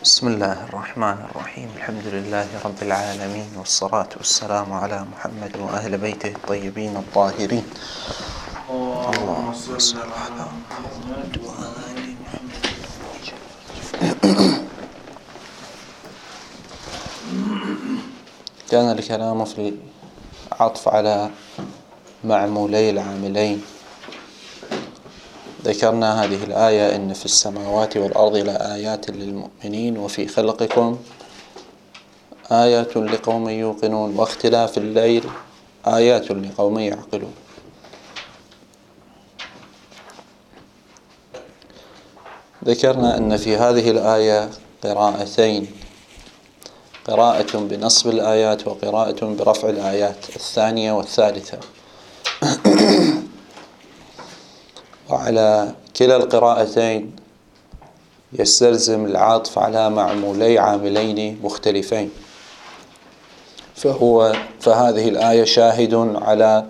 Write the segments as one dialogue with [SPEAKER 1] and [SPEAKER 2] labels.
[SPEAKER 1] بسم الله الرحمن الرحيم. الحمد لله رب العالمين، والصلاة والسلام على محمد وأهل بيته الطيبين الطاهرين. اللهم صل على محمد وآل محمد. كان الكلام في العطف على معمولي العاملين. ذكرنا هذه الآية: إن في السماوات والأرض لآيات للمؤمنين وفي خلقكم آيات لقوم يوقنون واختلاف الليل آيات لقوم يعقلون. ذكرنا أن في هذه الآية قراءتين: قراءة بنصب الآيات وقراءة برفع الآيات الثانية والثالثة. وعلى كلا القراءتين يستلزم العطف على معمولي عاملين مختلفين، فهذه الآية شاهد على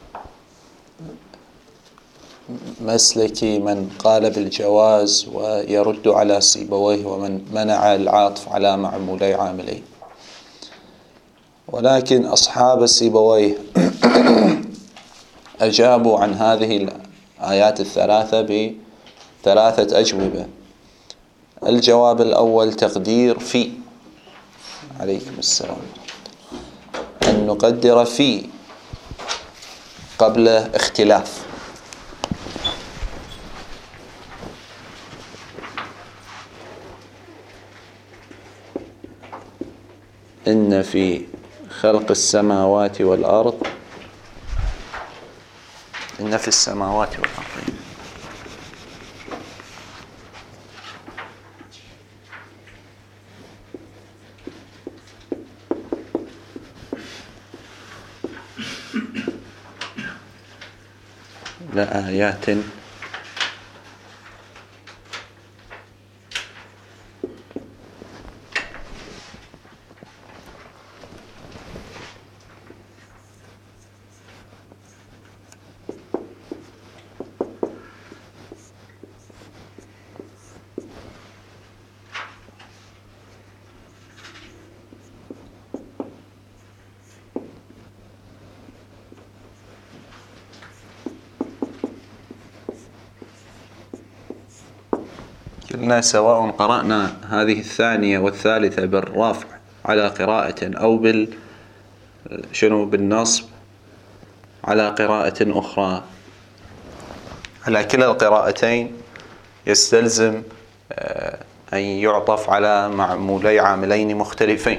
[SPEAKER 1] مسلك من قال بالجواز ويرد على سيبويه ومن منع العطف على معمولي عاملين. ولكن أصحاب سيبويه أجابوا عن هذه الآيات الثلاثة بثلاثة أجوبة. الجواب الأول تقدير في، عليكم السلام، أن نقدر في قبل اختلاف. إن في خلق السماوات والأرض، إن في السماوات والأرض لآيات قلنا سواء قرأنا هذه الثانية والثالثة بالرفع على قراءة أو بالنصب على قراءة أخرى، على كلا القراءتين يستلزم أن يعطف على معمولي عاملين مختلفين.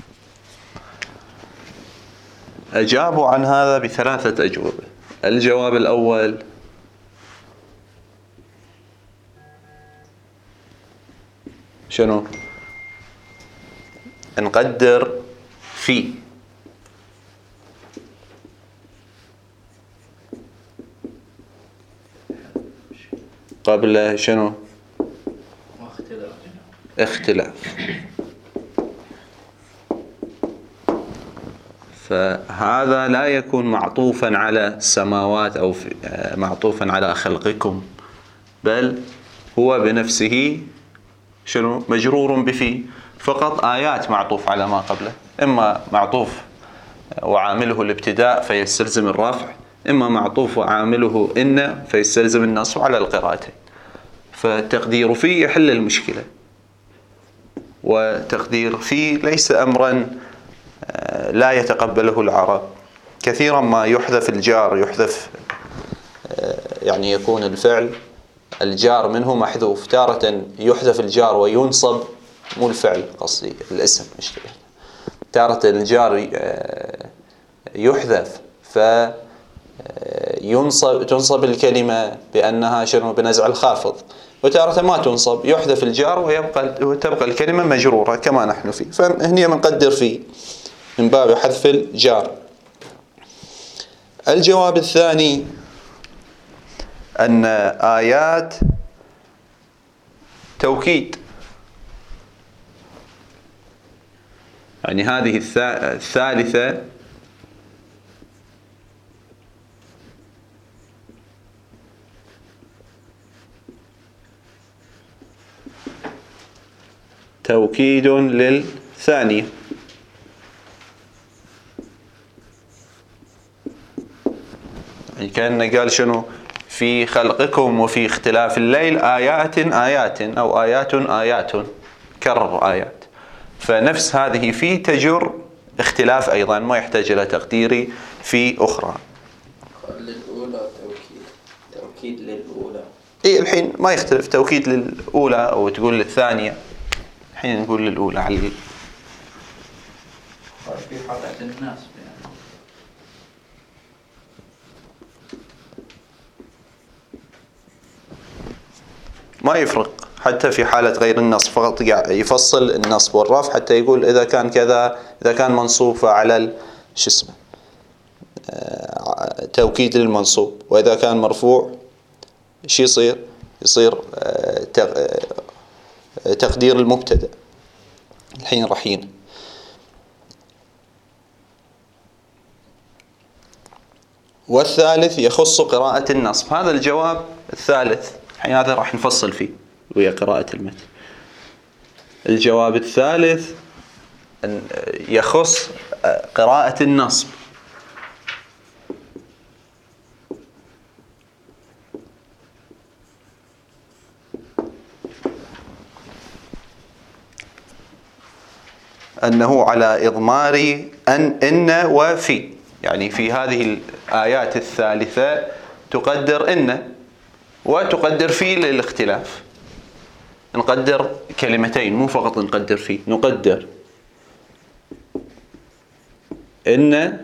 [SPEAKER 1] أجابوا عن هذا بثلاثة أجوبة. الجواب الأول: نقدر في قبل اختلاف. فهذا لا يكون معطوفا على السماوات أو معطوفا على خلقكم، بل هو بنفسه مجرور بفي، فقط آيات معطوف على ما قبله، إما معطوف وعامله الابتداء فيستلزم الرفع، إما معطوف وعامله إن فيستلزم النصب على القراءتين. فتقدير في يحل المشكلة. وتقدير في ليس أمرا لا يتقبله العرب. كثيرا ما يحذف الجار، يحذف يعني يكون الفعل الجار منه محذوف. تارة يحذف الجار وينصب، مو الفعل قصدي، الاسم مش تارة الجار يحذف تنصب الكلمة بأنها بنزع الخافض، وتارة ما تنصب، يحذف الجار وتبقى الكلمة مجرورة كما نحن فيه. فهني منقدر فيه من باب حذف الجار. الجواب الثاني أن آيات توكيد، يعني هذه الثالثة توكيد للثانية. يعني كأنه قال شنو؟ في خلقكم وفي اختلاف الليل آيات آيات، أو آيات آيات، كرر آيات. فنفس هذه في تجر اختلاف أيضا، ما يحتاج إلى تقدير في أخرى.
[SPEAKER 2] للأولى توكيد للأولى.
[SPEAKER 1] إيه الحين ما يختلف، توكيد للأولى أو تقول للثانية. الحين نقول للأولى على
[SPEAKER 2] في حالة الناس يعني.
[SPEAKER 1] ما يفرق حتى في حالة غير النصب، فقط يفصل النصب والرفع حتى يقول إذا كان كذا، إذا كان منصوب فعلى شو اسمه توكيد للمنصوب، وإذا كان مرفوع شو يصير تقدير المبتدأ. الحين رحين. والثالث يخص قراءة النصب. هذا الجواب الثالث، الحين هذا راح نفصل فيه ويا قراءة المتن. الجواب الثالث يخص قراءة النصب. أنه على إضمار إن وفي، يعني في هذه الآيات الثالثة تقدر إن وتقدر في للاختلاف. نقدر كلمتين، مو فقط نقدر في، نقدر إن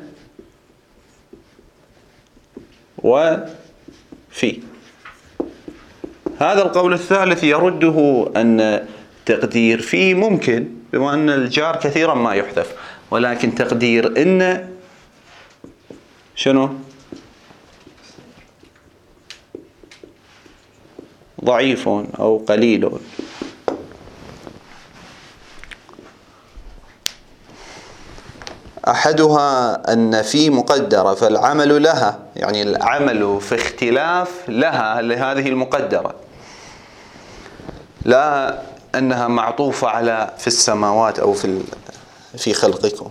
[SPEAKER 1] وفي. هذا القول الثالث يرده أن تقدير في ممكن، بما أن الجار كثيرا ما يحذف، ولكن تقدير إن شنو؟ ضعيف أو قليل. أحدها أن في مقدرة فالعمل لها، يعني العمل في اختلاف لها لهذه المقدرة، لا أنها معطوفة على في السماوات أو في خلقكم.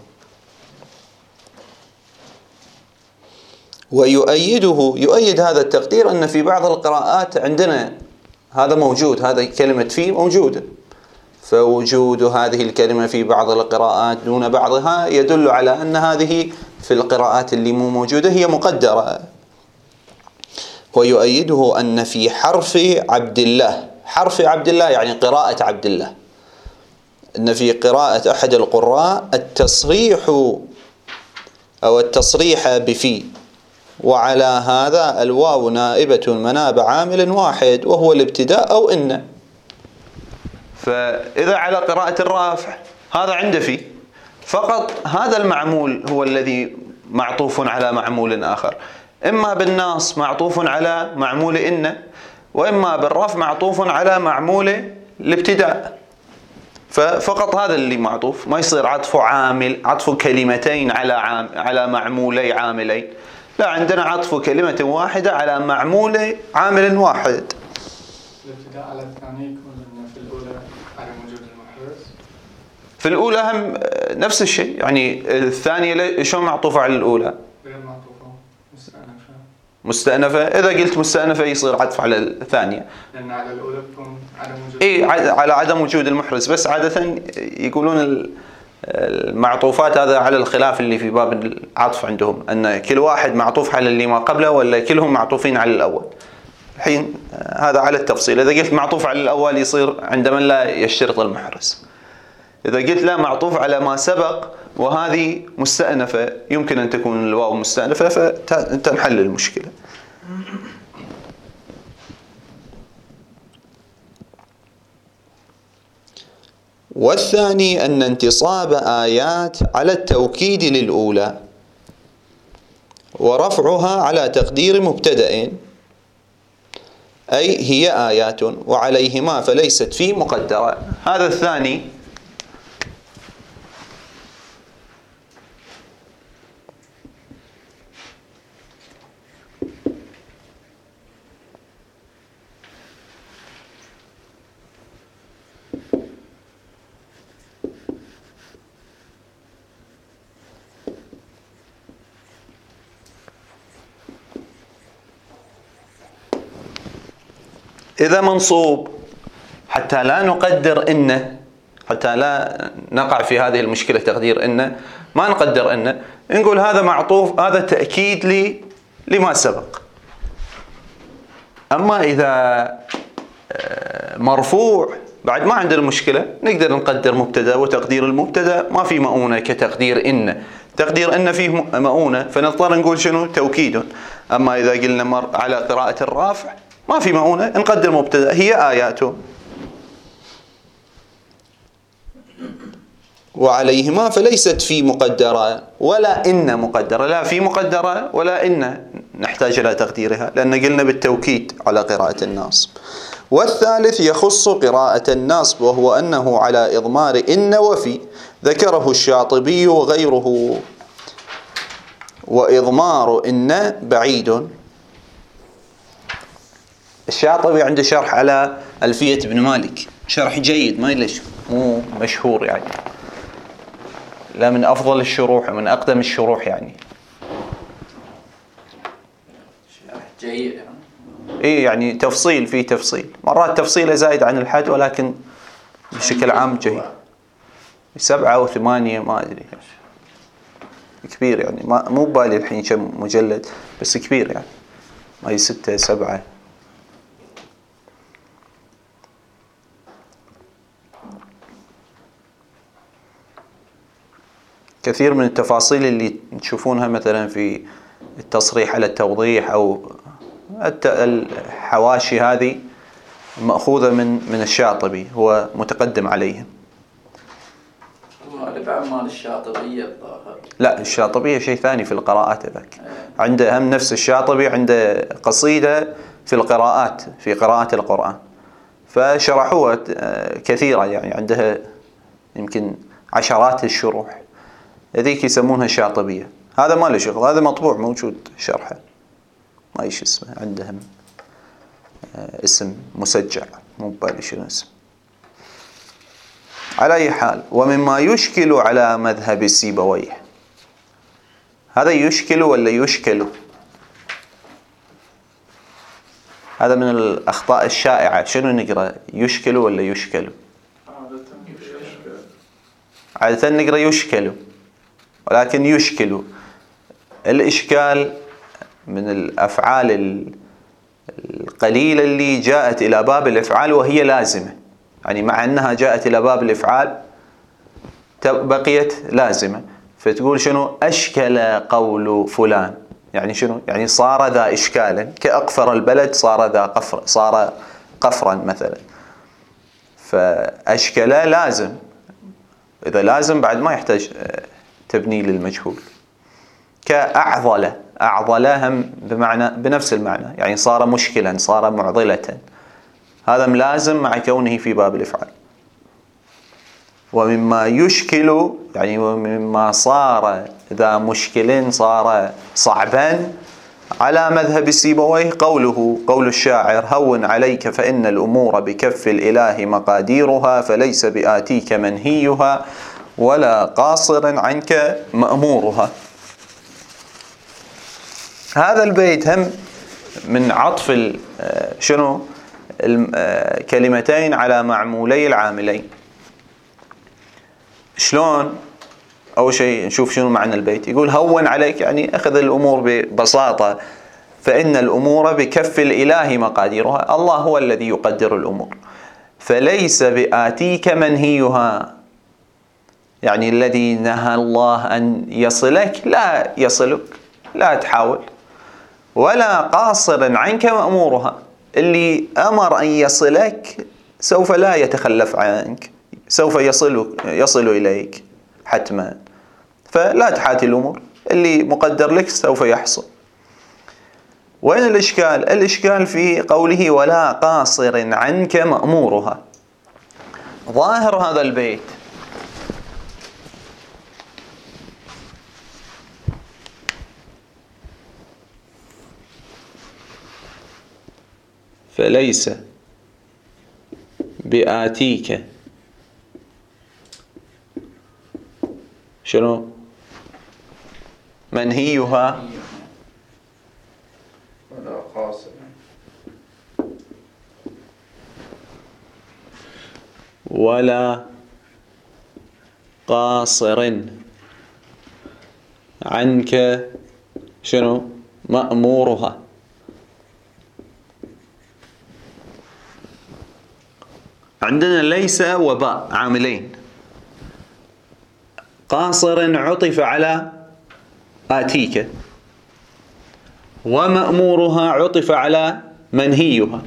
[SPEAKER 1] يؤيد هذا التقدير أن في بعض القراءات عندنا هذا موجود، هذا كلمة في موجودة، فوجود هذه الكلمة في بعض القراءات دون بعضها يدل على أن هذه في القراءات اللي مو موجودة هي مقدرة. ويؤيده أن في حرف عبد الله، حرف عبد الله يعني قراءة عبد الله، أن في قراءة أحد القراء التصريح أو التصريح بفي، وعلى هذا الواو نائبة مناب عامل واحد وهو الابتداء أو إن. فإذا على قراءة الرافع هذا عنده في فقط، هذا المعمول هو الذي معطوف على معمول آخر، إما بالناص معطوف على معمول إن، وإما بالرفع معطوف على معمول الابتداء. ففقط هذا اللي معطوف، ما يصير عطف كلمتين على معمولي عاملين، لا، عندنا عطف كلمة واحدة على معمول عامل واحد.
[SPEAKER 3] الابتداء على الثاني يكون في الأولى على وجود المحرز.
[SPEAKER 1] في الأولى هم نفس الشيء، يعني الثانية شلون معطوفة على الأولى؟
[SPEAKER 3] غير معطوفة،
[SPEAKER 1] مستأنفة. إذا قلت مستأنفة يصير عطف على الثانية،
[SPEAKER 3] لأن على الأولى بتكون عدم وجود.
[SPEAKER 1] إيه، على عدم وجود المحرز. بس عادة يقولون المعطوفات هذا على الخلاف اللي في باب العطف عندهم، أن كل واحد معطوف على اللي ما قبله ولا كلهم معطوفين على الأول. الحين هذا على التفصيل. إذا قلت معطوف على الأول يصير عندما لا يشترط المحرز. إذا قلت لا، معطوف على ما سبق وهذه مستأنفة، يمكن أن تكون الواو مستأنفة، فتنحل المشكلة. والثاني أن انتصاب آيات على التوكيد للأولى ورفعها على تقدير مبتدأ، أي هي آيات وعليهما فليست في مقدرة. هذا الثاني إذا منصوب حتى لا نقدر إنه، حتى لا نقع في هذه المشكلة تقدير إنه، ما نقدر إنه، نقول هذا معطوف، هذا تأكيد لما سبق. أما إذا مرفوع بعد ما عندنا مشكلة، نقدر نقدر مبتدأ، وتقدير المبتدأ ما في مؤونة كتقدير إن. تقدير إن فيه مؤونة، فنضطر نقول شنو؟ توكيد. أما إذا قلنا على قراءة الرافع ما في مؤونة، نقدر مبتدأ هي آياته. وعليهما فليست في مقدرة ولا إن مقدرة، لا في مقدرة ولا إن نحتاج إلى تقديرها، لأن قلنا بالتوكيد على قراءة الناصب. والثالث يخص قراءة الناصب، وهو أنه على إضمار إن وفي، ذكره الشاطبي وغيره. وإضمار إن بعيد. الشاطبي عنده شرح على ألفية ابن مالك، شرح جيد، ما ليش مو مشهور يعني، لا من أفضل الشروح ومن أقدم الشروح يعني.
[SPEAKER 2] شرح جيد يعني.
[SPEAKER 1] إيه يعني تفصيل، فيه تفصيل، مرات تفصيله زايد عن الحد، ولكن بشكل عام جيد. 7 أو 8 ما أدري، كبير يعني، مو بالي الحين كم مجلد، بس كبير يعني، ما هي 6 7. كثير من التفاصيل اللي تشوفونها مثلا في التصريح على التوضيح أو الحواشي هذه مأخوذة من الشاطبي، هو متقدم عليهم.
[SPEAKER 2] غالبا مال الشاطبية الظاهر. لا،
[SPEAKER 1] الشاطبية شيء ثاني في القراءات ذاك. عنده هم نفس الشاطبي عنده قصيدة في القراءات، في قراءة القرآن، فشرحوها كثيرا يعني، عندها يمكن عشرات الشروح، هذيك يسمونها شاطبية. هذا ما له شغل، هذا مطبوع موجود شرحه، ما ايش اسمه، عندهم اسم مسجع، مو بالي شنو اسم. على اي حال، ومما يشكل على مذهب سيبويه، هذا يشكل ولا يشكل؟ هذا من الأخطاء الشائعة. شنو نقرأ، يشكل ولا يشكل؟ عادة نقرأ يشكل، ولكن يشكل. الإشكال من الأفعال القليلة اللي جاءت إلى باب الإفعال وهي لازمة، يعني مع أنها جاءت إلى باب الإفعال بقيت لازمة. فتقول شنو؟ أشكل قول فلان، يعني شنو؟ يعني صار ذا إشكالا، كأقفر البلد صار ذا قفر، صار قفرا مثلا. فأشكل لازم، إذا لازم بعد ما يحتاج تبني للمجهول. كأعضل، أعضل هم بمعنى بنفس المعنى، يعني صار مشكلا، صار معضلة، هذا ملازم مع كونه في باب الإفعال. ومما يشكل يعني ومما صار ذا مشكل، صار صعبا، على مذهب سيبويه قوله، قول الشاعر: هون عليك فإن الأمور بكف الإله مقاديرها، فليس بآتيك منهيها ولا قاصر عنك مأمورها. هذا البيت هم من عطف شنو كلمتين على معمولي العاملين. شلون؟ أول شيء نشوف شنو معنى البيت. يقول هون عليك، يعني أخذ الأمور ببساطة، فإن الأمور بكف الإله مقاديرها، الله هو الذي يقدر الأمور. فليس بآتيك منهيها، يعني الذي نهى الله أن يصلك لا يصلك، لا تحاول. ولا قاصر عنك مأمورها، اللي أمر أن يصلك سوف لا يتخلف عنك، سوف يصل إليك حتما، فلا تحاتي الأمور، اللي مقدر لك سوف يحصل. وين الإشكال؟ الإشكال في قوله ولا قاصر عنك مأمورها. ظاهر هذا البيت فليس بآتيك شنو؟ منهيها
[SPEAKER 2] ولا قاصر.
[SPEAKER 1] ولا قاصر عنك شنو مأمورها. عندنا ليس وباء عاملين. قاصر عطف على آتيك، ومأمورها عطف على منهيها.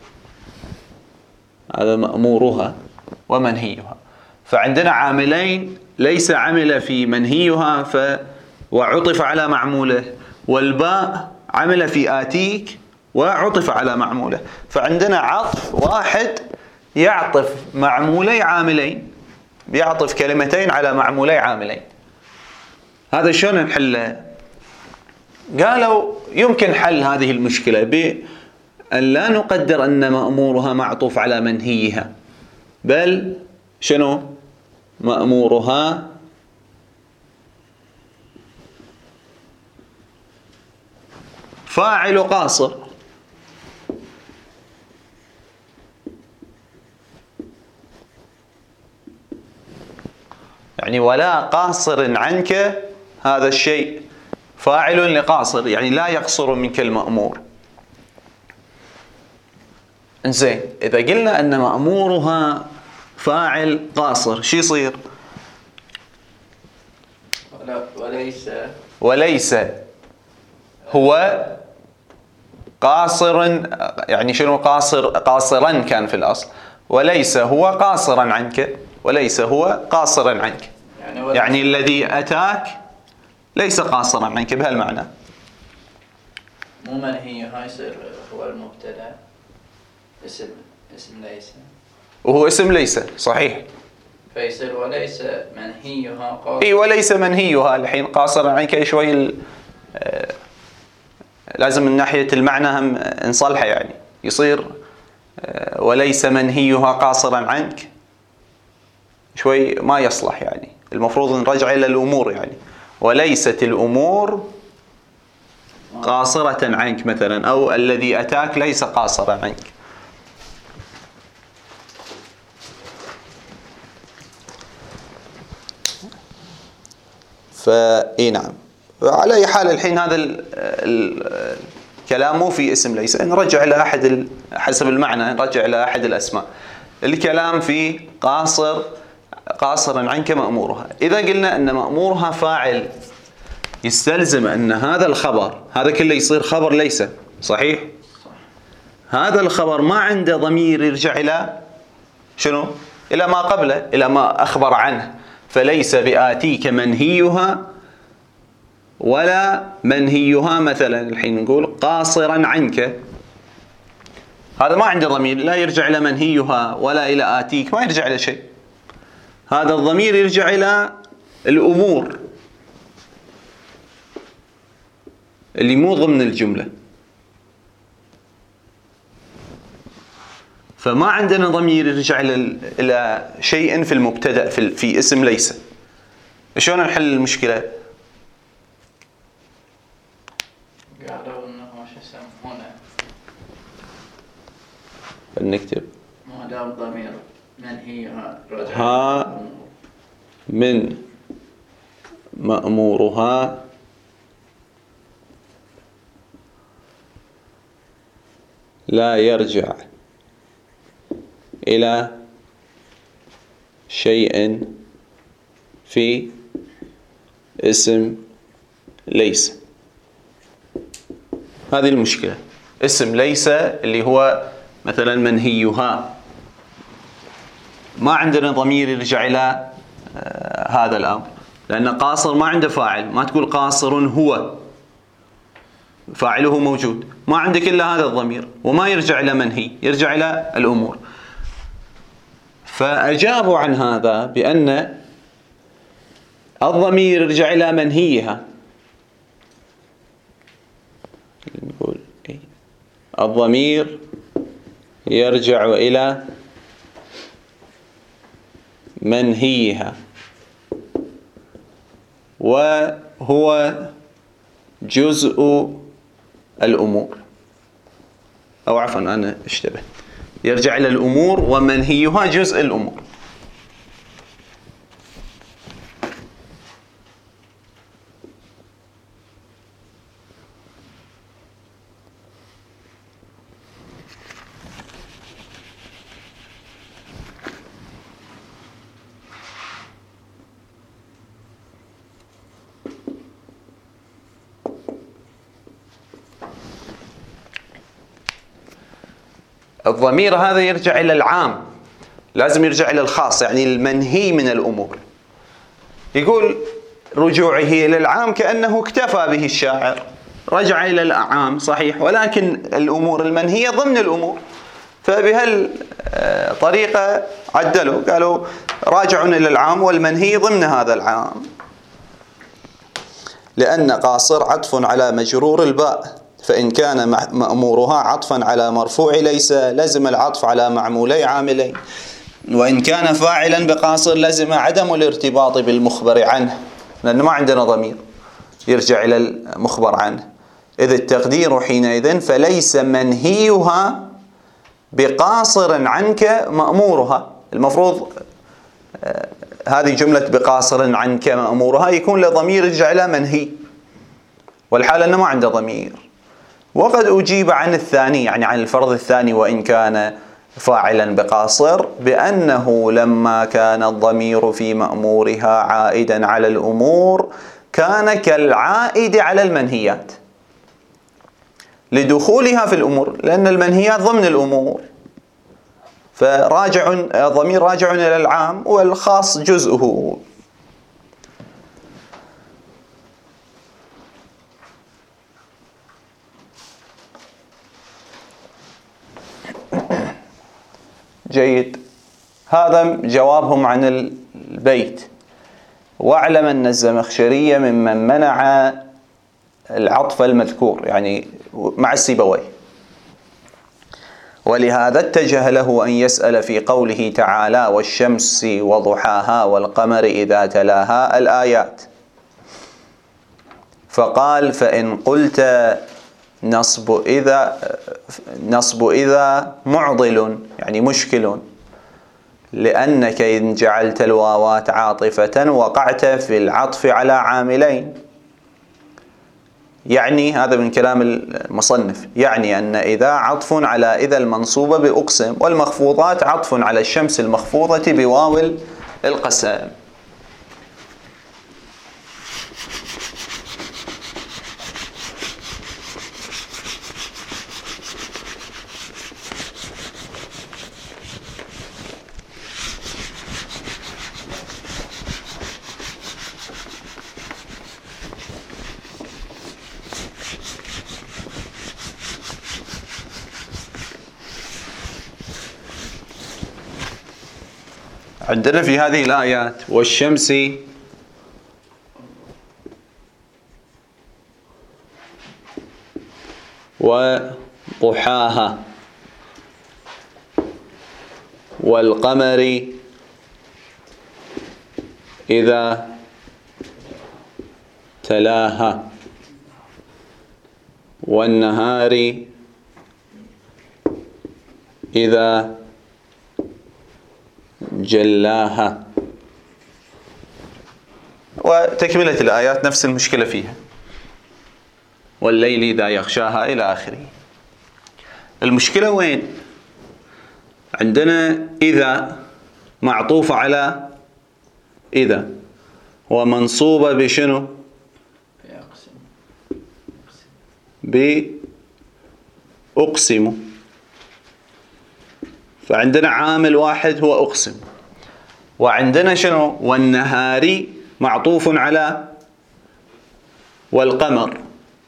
[SPEAKER 1] هذا مأمورها ومنهيها. فعندنا عاملين، ليس عمل في منهيها وعطف على معموله، والباء عمل في آتيك وعطف على معموله. فعندنا عطف واحد يعطف معمولي عاملين، بيعطف كلمتين على معمولي عاملين. هذا شلون نحله؟ قالوا يمكن حل هذه المشكلة بأن لا نقدر أن مأمورها معطوف على منهيها، بل شنو؟ مأمورها فاعل قاصر. يعني ولا قاصر عنك، هذا الشيء فاعل لقاصر، يعني لا يقصر منك المأمور. انزين، إذا قلنا أن مأمورها فاعل قاصر، شو يصير؟ وليس هو قاصر، يعني شنو قاصرا كان في الأصل. وليس هو قاصرا عنك، وليس هو قاصرا عنك، يعني الذي أتاك ليس قاصرا عنك بهالمعنى.
[SPEAKER 2] مو منهيها يصير هو المبتدأ، اسم ليس،
[SPEAKER 1] وهو اسم ليس صحيح،
[SPEAKER 2] فيصير وليس منهيها قاصر.
[SPEAKER 1] اي وليس منهيها. الحين قاصرا عنك شوي لازم من ناحية المعنى هم نصلحه، يعني يصير وليس منهيها قاصرا عنك شوي ما يصلح، يعني المفروض نرجع إلى الأمور. يعني وليست الأمور قاصرة عنك مثلا، أو الذي أتاك ليس قاصرا عنك. فإي نعم. على أي حال الحين هذا الكلام مو في اسم ليس، نرجع إلى أحد حسب المعنى، نرجع إلى أحد الأسماء. الكلام في قاصرا عنك مأمورها. إذا قلنا أن مأمورها فاعل، يستلزم أن هذا الخبر، هذا كله يصير خبر ليس، صحيح؟ هذا الخبر ما عنده ضمير يرجع إلى شنو؟ إلى ما قبله، إلى ما أخبر عنه. فليس بآتيك منهيها ولا منهيها مثلا. الحين نقول قاصرا عنك، هذا ما عنده ضمير، لا يرجع إلى منهيها ولا إلى آتيك، ما يرجع إلى شيء. هذا الضمير يرجع إلى الأمور اللي مو ضمن الجملة. فما عندنا ضمير يرجع إلى شيء في المبتدأ في اسم ليس. شلون نحل المشكلة؟
[SPEAKER 2] قالوا انه شو يسمونه،
[SPEAKER 1] نكتب
[SPEAKER 2] ما دام ضمير منهيها
[SPEAKER 1] ها من مأمورها لا يرجع إلى شيء في اسم ليس. هذه المشكلة. اسم ليس اللي هو مثلا منهيها، ما عندنا ضمير يرجع إلى هذا الأمر، لأن قاصر ما عنده فاعل. ما تقول قاصر هو، فاعله موجود، ما عندك إلا هذا الضمير، وما يرجع إلى منهي، يرجع إلى الأمور. فأجابوا عن هذا بأن الضمير يرجع إلى منهيها. نقول الضمير يرجع إلى منهيها، وهو جزء الأمور. أو عفوا أنا اشتبه، يرجع إلى الأمور، ومنهيها جزء الأمور. الضمير هذا يرجع إلى العام، لازم يرجع إلى الخاص، يعني المنهي من الأمور. يقول رجوعه إلى العام كأنه اكتفى به الشاعر، رجع إلى العام صحيح، ولكن الأمور المنهية ضمن الأمور، فبهالطريقة عدلوا قالوا راجع إلى العام والمنهي ضمن هذا العام. لأن قاصر عطف على مجرور الباء، فإن كان مأمورها عطفا على مرفوع ليس لزم العطف على معمولي عاملين، وإن كان فاعلا بقاصر لزم عدم الارتباط بالمخبر عنه، لأنه ما عندنا ضمير يرجع إلى المخبر عنه. إذ التقدير حينئذ فليس منهيها بقاصر عنك مأمورها. المفروض هذه جملة بقاصر عنك مأمورها يكون له ضمير يرجع إلى منهي، والحال أنه ما عنده ضمير. وقد أجيب عن الثاني، يعني عن الفرض الثاني وإن كان فاعلا بقاصر، بأنه لما كان الضمير في مأمورها عائدا على الأمور كان كالعائد على المنهيات لدخولها في الأمور، لأن المنهيات ضمن الأمور، فراجع الضمير راجع إلى العام والخاص جزءه. جيد، هذا جوابهم عن البيت. واعلم أن الزمخشري ممن منع العطف المذكور، يعني مع السيبويه، ولهذا اتجه له أن يسأل في قوله تعالى والشمس وضحاها والقمر إذا تلاها الآيات، فقال فإن قلت نصب إذا معضل، يعني مشكل، لأنك إن جعلت الواوات عاطفة وقعت في العطف على عاملين. يعني هذا من كلام المصنف، يعني أن إذا عطف على إذا المنصوبة بأقسم، والمخفوضات عطف على الشمس المخفوضة بواو القسم. عندنا في هذه الآيات والشمس وضحاها والقمر إذا تلاها والنهار إذا جلاها، وتكملة الآيات نفس المشكلة فيها، والليل إذا يغشاها إلى آخره. المشكلة وين؟ عندنا إذا معطوفة على إذا ومنصوبة بشنو؟ بأقسم. فعندنا عامل واحد هو أقسم، وعندنا شنو؟ والنهار معطوف على والقمر،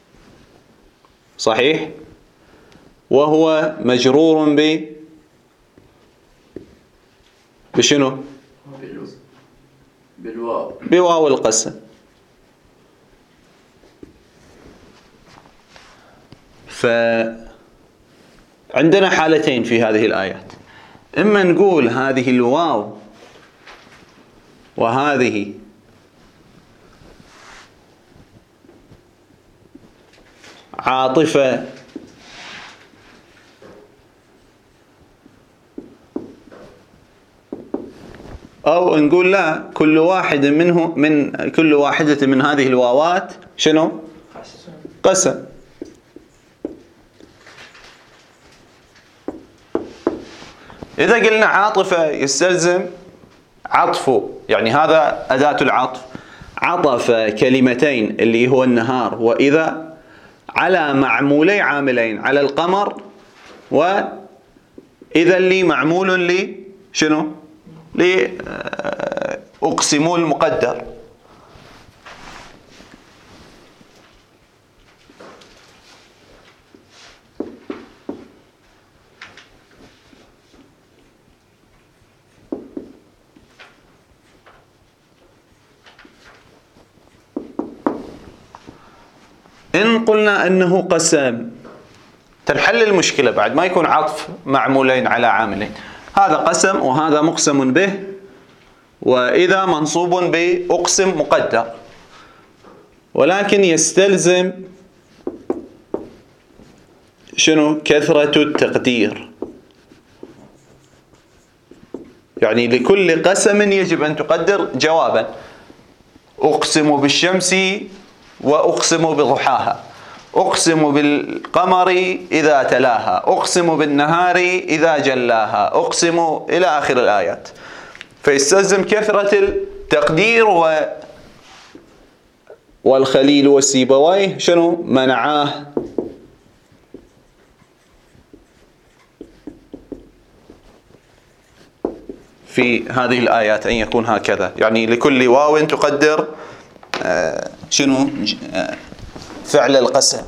[SPEAKER 1] صحيح؟ وهو مجرور بشنو؟ بواو القسم. فعندنا حالتين في هذه الآيات، إما نقول هذه الواو وهذه عاطفة أو نقول لا، كل واحد من كل واحدة من هذه الواوات شنو؟ قسم. إذا قلنا عاطفة يستلزم عطفه، يعني هذا أداة العطف، عطف كلمتين اللي هو النهار وإذا على معمولي عاملين، على القمر وإذا اللي معمول لي شنو؟ أقسم المقدر. إن قلنا أنه قسم تنحل المشكلة بعد ما يكون عطف معمولين على عاملين. هذا قسم وهذا مقسم به، وإذا منصوب بأقسم مقدر، ولكن يستلزم شنو؟ كثرة التقدير. يعني لكل قسم يجب أن تقدر جوابا. أقسم بالشمس وأقسم بضحاها، أقسم بالقمر إذا تلاها، أقسم بالنهار إذا جلاها، أقسم إلى آخر الآيات. فيستلزم كثرة التقدير. والخليل والسيبويه شنو منعاه؟ في هذه الآيات أن يكون هكذا، يعني لكل واو تقدر شنو؟ فعل القسم.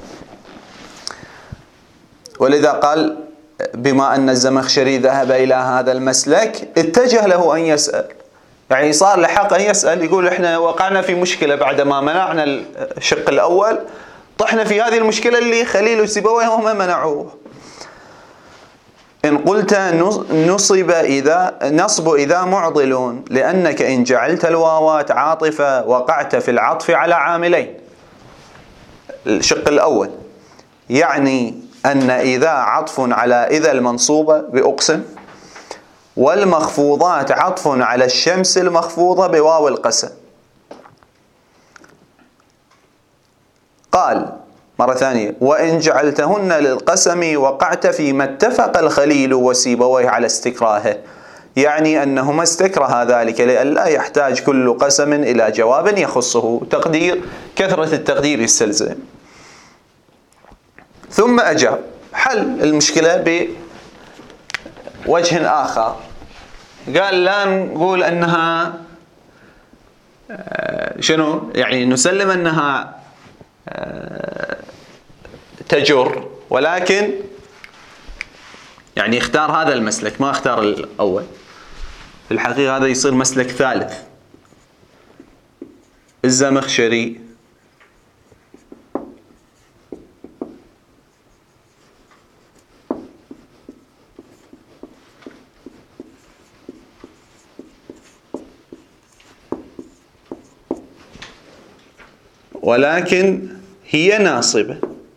[SPEAKER 1] ولذا قال بما أن الزمخشري ذهب إلى هذا المسلك اتجه له أن يسأل، يعني صار لحق أن يسأل، يقول إحنا وقعنا في مشكلة بعدما منعنا الشق الأول، طحنا في هذه المشكلة اللي خليل وسيبويه هم منعوه. إن قلت نصب إذا معضل، لأنك إن جعلت الواوات عاطفة وقعت في العطف على عاملين. الشق الأول يعني أن إذا عطف على إذا المنصوبة بأقسم، والمخفوضات عطف على الشمس المخفوضة بواو القسم. قال مرة ثانية: وإن جعلتهن للقسم وقعت فيما اتفق الخليل وسيبويه على استكراهه، يعني أنهما استكرها ذلك لئلا يحتاج كل قسم إلى جواب يخصه. تقدير، كثرة التقدير يستلزم. ثم أجاب، حل المشكلة بوجه آخر. قال لا نقول أنها شنو، يعني نسلم أنها تجر، ولكن يعني اختار هذا المسلك، ما اختار الأول. في الحقيقة هذا يصير مسلك ثالث. الزمخشري ولكن هي ناصبة.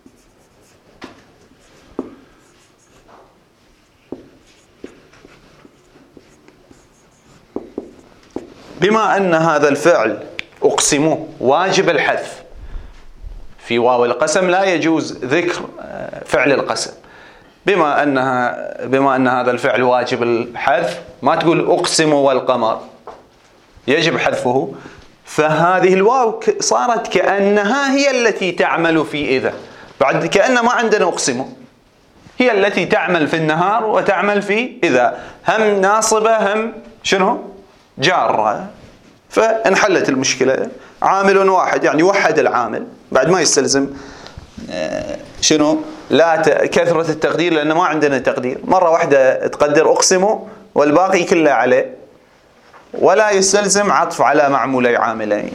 [SPEAKER 1] بما أن هذا الفعل أقسمه واجب الحذف، في واو القسم لا يجوز ذكر فعل القسم. بما أن هذا الفعل واجب الحذف، ما تقول أقسم والقمر، يجب حذفه. فهذه الواو صارت كأنها هي التي تعمل في إذا، بعد كأن ما عندنا أقسم، هي التي تعمل في النهار وتعمل في إذا، هم ناصبة هم شنو جارة. فانحلت المشكلة. عامل واحد، يعني وحد العامل، بعد ما يستلزم شنو لا كثرة التقدير، لأن ما عندنا تقدير. مرة واحدة تقدر أقسم والباقي كله عليه، ولا يستلزم عطف على معمولي عاملين.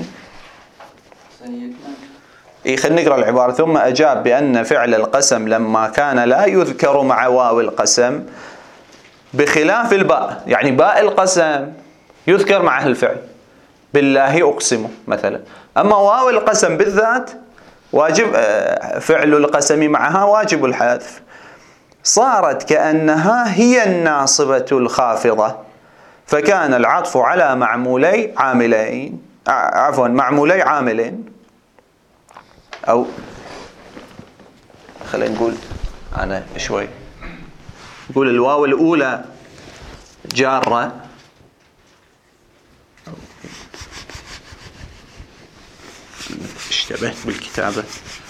[SPEAKER 1] خلينا نقرأ العبارة. ثم أجاب بأن فعل القسم لما كان لا يذكر مع واو القسم بخلاف الباء، يعني باء القسم يذكر معه الفعل، بالله أقسم مثلا، أما واو القسم بالذات واجب فعل القسم معها واجب الحذف. صارت كأنها هي الناصبة الخافضة، فكان العطف على معمولي عاملين، معمولي عاملين، أو خلينا نقول أنا شوي نقول الواو الأولى جارة، اشتبهت بالكتابة،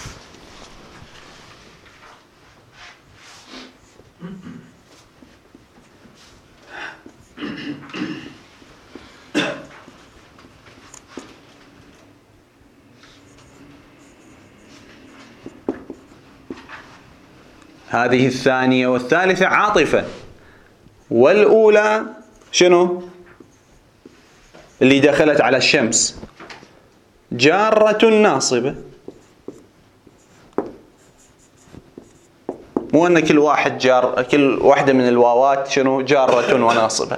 [SPEAKER 1] هذه الثانية والثالثة عاطفة، والأولى شنو؟ اللي دخلت على الشمس جارة ناصبة. مو أن كل واحد جار، كل واحدة من الواوات شنو؟ جارة وناصبة.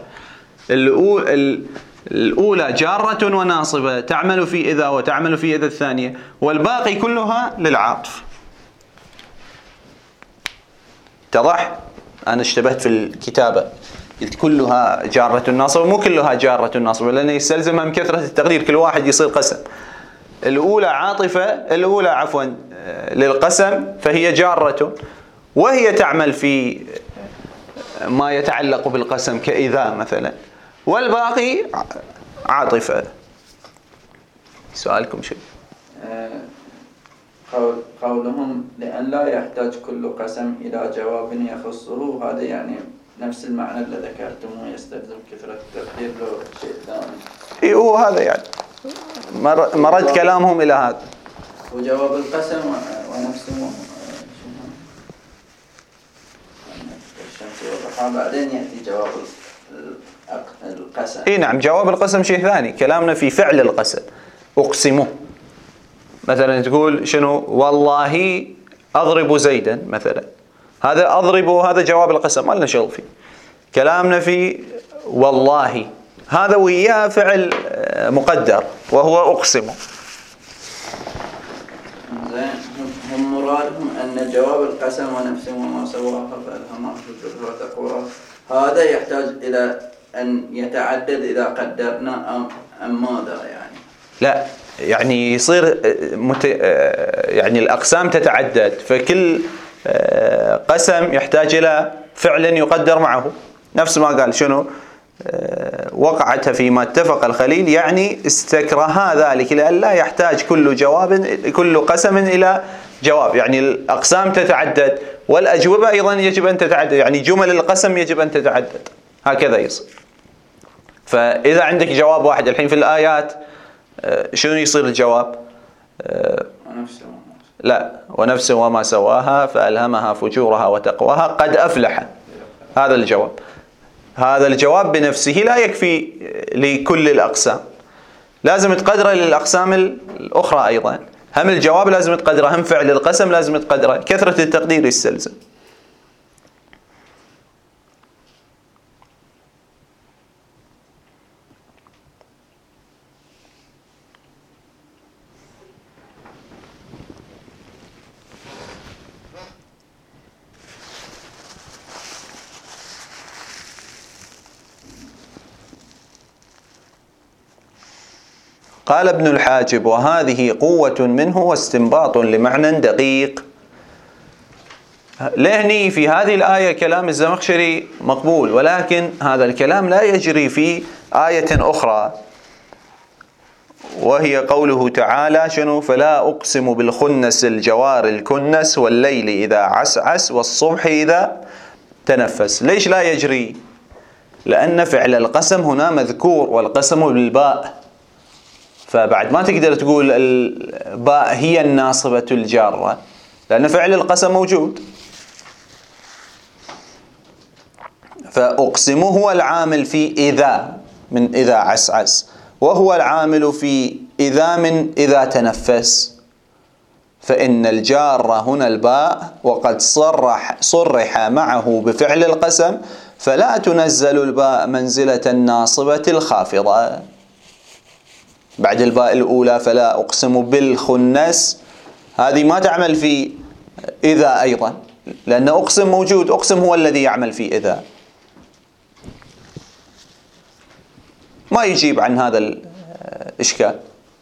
[SPEAKER 1] الأولى جارة وناصبة تعمل في إذا وتعمل في إذا الثانية، والباقي كلها للعاطف. اتضح؟ أنا اشتبهت في الكتابة، قلت كلها جارة ناصبة، مو كلها جارة ناصبة، لأنه يستلزم من كثرة التقدير كل واحد يصير قسم. الأولى عاطفة، الأولى عفوا للقسم فهي جارة، وهي تعمل في ما يتعلق بالقسم كإذا مثلا، والباقي عاطفة. سؤالكم شيء؟
[SPEAKER 2] قولهم لأن لا يحتاج كل قسم إلى جواب يخصه، هذا يعني نفس المعنى اللي ذكرتموه، يستلزم كثرة التقدير له شيء ثاني.
[SPEAKER 1] إيه هو هذا يعني مرد كلامهم إلى هذا.
[SPEAKER 2] وجواب القسم ونفسه الشمس والضحى، بعدين يأتي جواب القسم.
[SPEAKER 1] إيه نعم، جواب القسم شيء ثاني، كلامنا في فعل القسم. أقسمه مثلا تقول شنو؟ والله أضرب زيدا مثلا، هذا أضرب هذا جواب القسم ما لنا شغل فيه. كلامنا في والله هذا وياه فعل مقدر وهو أقسمه.
[SPEAKER 2] هم مرادهم أن جواب القسم ونفسه وما سواها فألهمها فجورها وتقواها هذا يحتاج إلى أن يتعدد إذا قدرنا أم ماذا يعني؟
[SPEAKER 1] لا يعني يصير يعني الأقسام تتعدد، فكل قسم يحتاج إلى فعل يقدر معه، نفس ما قال شنو؟ وقعت فيما اتفق الخليل، يعني استكره ذلك لأن لا يحتاج كل قسم إلى جواب، يعني الأقسام تتعدد والأجوبة أيضا يجب أن تتعدد، يعني جمل القسم يجب أن تتعدد، هكذا يصير. فإذا عندك جواب واحد الحين في الآيات شنو يصير الجواب؟ لا، ونفس وما سواها فألهمها فجورها وتقواها قد أفلح، هذا الجواب. هذا الجواب بنفسه لا يكفي لكل الأقسام، لازم تقدره للأقسام الأخرى أيضا، هم الجواب لازم تقدره، هم فعل القسم لازم تقدره، كثرة التقدير يستلزم. قال ابن الحاجب: وهذه قوة منه واستنباط لمعنى دقيق. لهني في هذه الآية كلام الزمخشري مقبول، ولكن هذا الكلام لا يجري في آية أخرى، وهي قوله تعالى شنو؟ فلا أقسم بالخنس الجوار الكنس والليل إذا عسعس والصبح إذا تنفس. ليش لا يجري؟ لأن فعل القسم هنا مذكور، والقسم بالباء، فبعد ما تقدر تقول الباء هي الناصبة الجارة، لأن فعل القسم موجود. فأقسم هو العامل في إذا من إذا عسعس، وهو العامل في إذا من إذا تنفس، فإن الجار هنا الباء، وقد صرح معه بفعل القسم، فلا تنزل الباء منزلة الناصبة الخافضة. بعد الباء الأولى فلا أقسم بالخنس، هذه ما تعمل في إذا أيضا، لأن أقسم موجود، أقسم هو الذي يعمل في إذا. ما يجيب عن هذا الإشكال.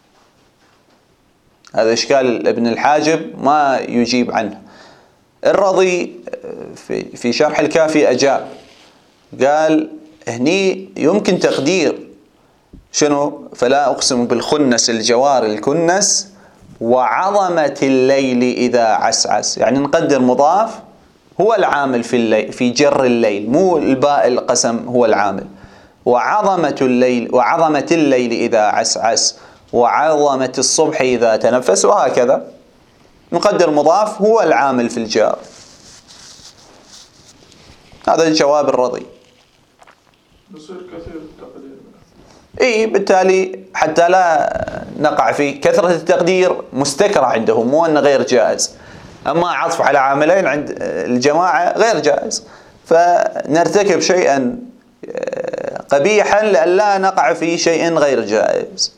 [SPEAKER 1] هذا إشكال ابن الحاجب ما يجيب عنه. الرضي في شرح الكافي أجاب، قال هني يمكن تقدير شنو؟ فلا أقسم بالخنس الجوار الكنس وعظمة الليل إذا عسعس، يعني نقدر مضاف هو العامل في الليل في جر الليل، مو الباء القسم هو العامل. وعظمة الليل إذا عسعس وعظمة الصبح إذا تنفس، وهكذا نقدر مضاف هو العامل في الجار. هذا الجواب الرضي.
[SPEAKER 3] بصير كثير تقدير.
[SPEAKER 1] بالتالي حتى لا نقع في كثرة التقدير مستكره عندهم، مو أنه غير جائز. أما عطف على عاملين عند الجماعة غير جائز، فنرتكب شيئا قبيحا لئلا نقع في شيء غير جائز.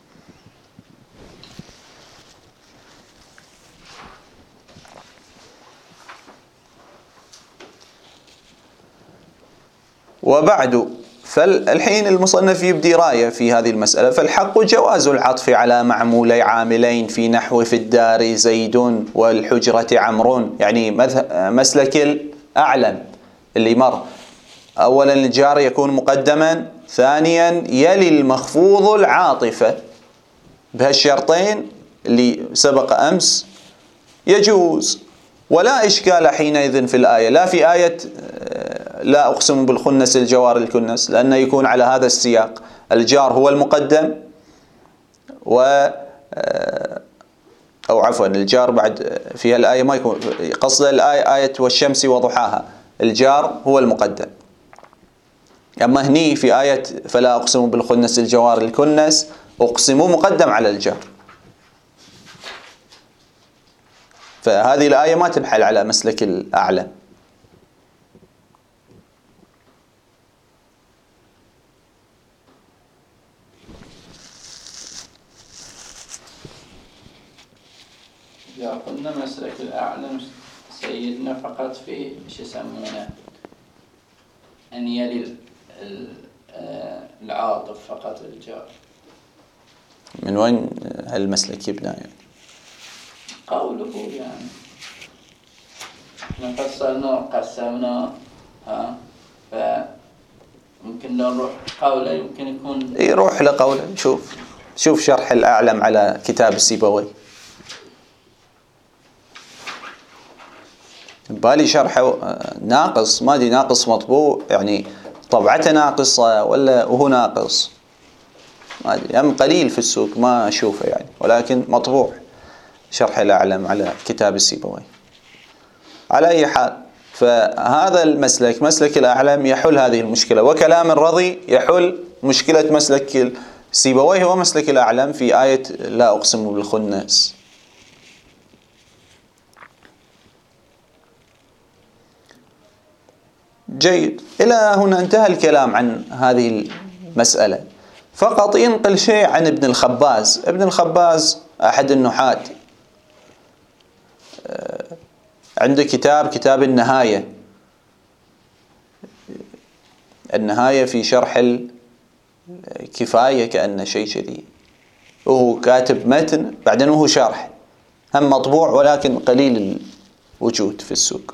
[SPEAKER 1] وبعد، فالحين المصنف يبدي رايه في هذه المسألة. فالحق جواز العطف على معمولي عاملين في نحو في الدار زيد والحجرة عمرو، يعني مسلك الأعلم اللي مر. أولا الجار يكون مقدما، ثانيا يلي المخفوض العاطفة، بهالشرطين اللي سبق أمس يجوز. ولا إشكال حينئذ في الآية، لا في آية لا أقسم بالخنس الجوار الكنس، لأنه يكون على هذا السياق، الجار هو المقدم أو عفوا الجار بعد في الآية ما يكون قصد الآية آية والشمس وضحاها، الجار هو المقدم. أما هني في آية فلا أقسم بالخنس الجوار الكنس، أقسم مقدم على الجار، فهذه الآية ما تنحل على مسلك الأعلى.
[SPEAKER 2] إذا قلنا مسلك الأعلم سيدنا فقط في شو يسمونه أن يلي العاطف فقط الجار.
[SPEAKER 1] من وين هالمسلك يبنى يعني؟
[SPEAKER 2] قوله يعني احنا فصلنا وقسمنا فممكن لو نروح قوله يمكن يكون
[SPEAKER 1] يروح لقوله. شوف شرح الأعلم على كتاب السيبوي، بالي شرحه ناقص، ما ادري ناقص مطبوع يعني طبعته ناقصة ولا هو ناقص، ما ادري، هم قليل في السوق ما اشوفه يعني، ولكن مطبوع شرح الأعلم على كتاب السيبوي. على أي حال، فهذا المسلك مسلك الأعلم يحل هذه المشكلة، وكلام الرضي يحل مشكلة مسلك السيبوي هو مسلك الأعلم في آية لا أقسم بالخنس. جيد، إلى هنا انتهى الكلام عن هذه المسألة. فقط ينقل شيء عن ابن الخباز. ابن الخباز أحد النحاة، عنده كتاب النهاية في شرح الكفاية كأنه شيء كذي، وهو كاتب متن بعدين وهو شرح، هم مطبوع ولكن قليل الوجود في السوق،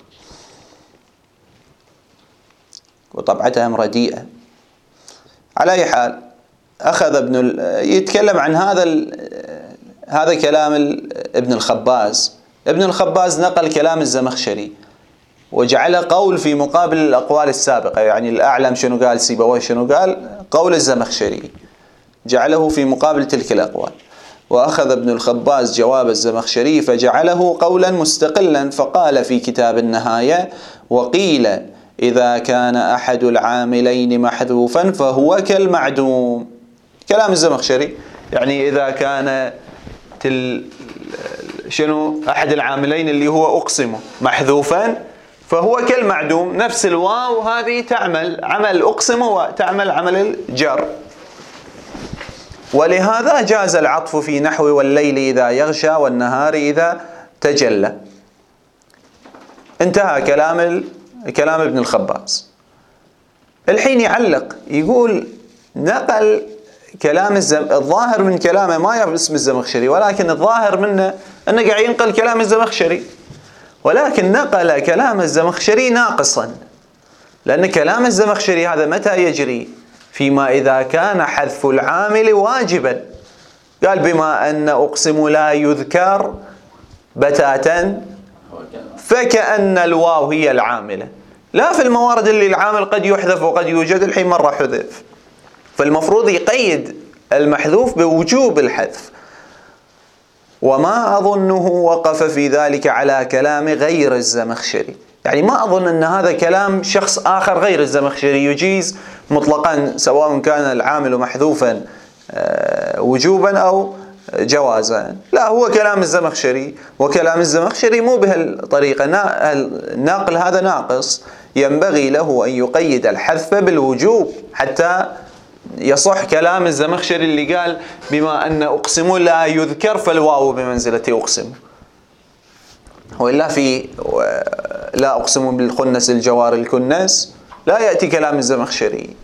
[SPEAKER 1] وطبعتها رديئة. على أي حال، أخذ يتكلم عن هذا كلام ابن الخباز. ابن الخباز نقل كلام الزمخشري وجعله قول في مقابل الأقوال السابقة، يعني الأعلم شنو قال، سيبويه شنو قال، قول الزمخشري جعله في مقابل تلك الأقوال. وأخذ ابن الخباز جواب الزمخشري فجعله قولا مستقلا، فقال في كتاب النهاية: وقيل إذا كان أحد العاملين محذوفا فهو كالمعدوم. كلام الزمخشري يعني إذا كان أحد العاملين اللي هو أقسم محذوفا فهو كالمعدوم، نفس الواو هذه تعمل عمل أقسم وتعمل عمل الجر. ولهذا جاز العطف في نحو والليل إذا يغشى والنهار إذا تجلى. انتهى كلام ابن الخباز. الحين يعلق يقول نقل كلام الظاهر من كلامه ما باسم الزمخشري، ولكن الظاهر منه أنه قاعد ينقل كلام الزمخشري، ولكن نقل كلام الزمخشري ناقصا، لأن كلام الزمخشري هذا متى يجري؟ فيما إذا كان حذف العامل واجبا. قال بما أن أقسم لا يذكر بتاتا فكأن الواو هي العاملة، لا في الموارد اللي العامل قد يحذف وقد يوجد، الحين مرة حذف، فالمفروض يقيد المحذوف بوجوب الحذف. وما أظنه وقف في ذلك على كلام غير الزمخشري، يعني ما أظن أن هذا كلام شخص آخر غير الزمخشري يجيز مطلقا سواء كان العامل محذوفا وجوبا أو جوازا، لا، هو كلام الزمخشري، وكلام الزمخشري مو بهالطريقة، الناقل هذا ناقص، ينبغي له أن يقيد الحذف بالوجوب حتى يصح كلام الزمخشري اللي قال بما أن أقسم لا يذكر فالواو بمنزلة أقسم، وإلا في لا أقسم بالخنس الجوار الكنس لا يأتي كلام الزمخشري،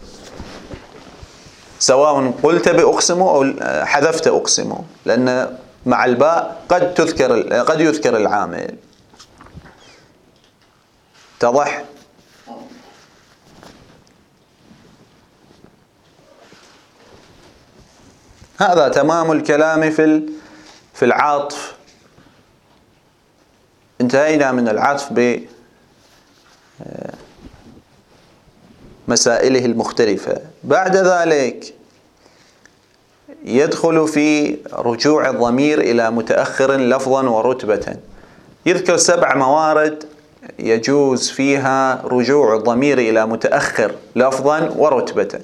[SPEAKER 1] سواء قلت بأقسم أو حذفت أقسم، لأن مع الباء قد يذكر العامل. اتضح؟ هذا تمام الكلام في العطف. انتهينا من العطف بمسائله المختلفة. بعد ذلك يدخل في رجوع الضمير إلى متأخر لفظا ورتبة. يذكر 7 موارد يجوز فيها رجوع الضمير إلى متأخر لفظا ورتبة.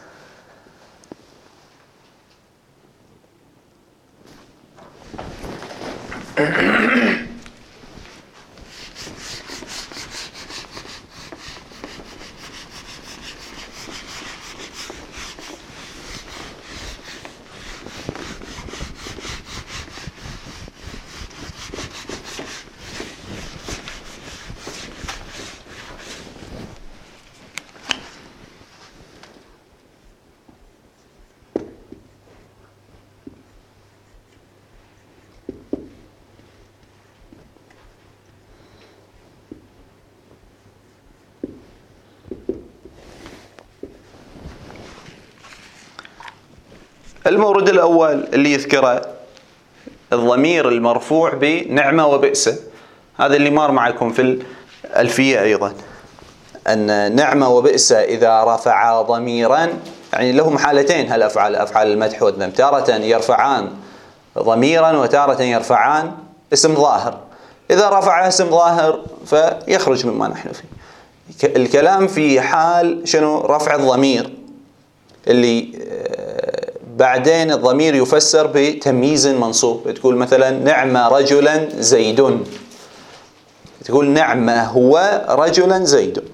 [SPEAKER 1] المورد الأول اللي يذكره الضمير المرفوع بنعمة وبئس، هذا اللي مر معكم في الألفية أيضا، أن نعمة وبئس إذا رفعا ضميرا، يعني لهم حالتين هالأفعال، أفعال المدح والذم، تارة يرفعان ضميرا وتارة يرفعان اسم ظاهر. إذا رفع اسم ظاهر فيخرج مما نحن فيه. الكلام في حال شنو؟ رفع الضمير، اللي بعدين الضمير يفسر بتمييز منصوب، تقول مثلا نعم رجلا زيد، تقول نعم هو رجلا زيد،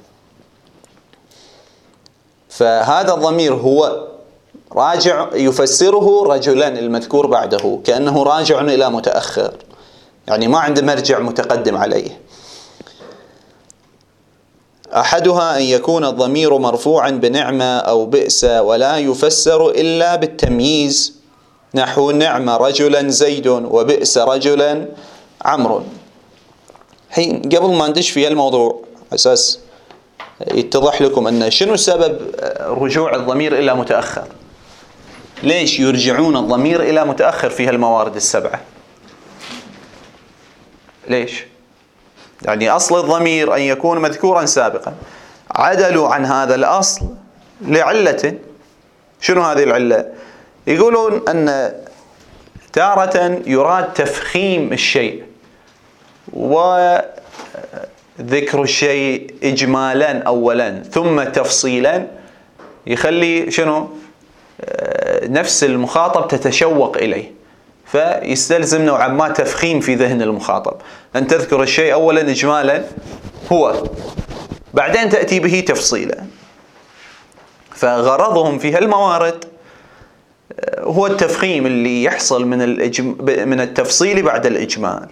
[SPEAKER 1] فهذا الضمير هو راجع يفسره رجلا المذكور بعده، كأنه راجع إلى متأخر، يعني ما عنده مرجع متقدم عليه. أحدها أن يكون الضمير مرفوعا بنعمة أو بئس ولا يفسر إلا بالتمييز، نحو نعم رجلا زيد وبئس رجلا عمرو. حين قبل ما ندش في الموضوع أساس يتضح لكم أن شنو سبب رجوع الضمير إلى متأخر، ليش يرجعون الضمير إلى متأخر في هالموارد ال7؟ ليش؟ يعني أصل الضمير أن يكون مذكورا سابقا، عدلوا عن هذا الأصل لعلة. شنو هذه العلة؟ يقولون أن تارة يراد تفخيم الشيء وذكر الشيء إجمالا أولا ثم تفصيلا، يخلي شنو؟ نفس المخاطب تتشوق إليه، فيستلزم نوعا ما تفخيم في ذهن المخاطب، أن تذكر الشيء أولا إجمالا هو، بعدين تأتي به تفصيلا. فغرضهم في هالموارد هو التفخيم اللي يحصل من التفصيل بعد الإجمال.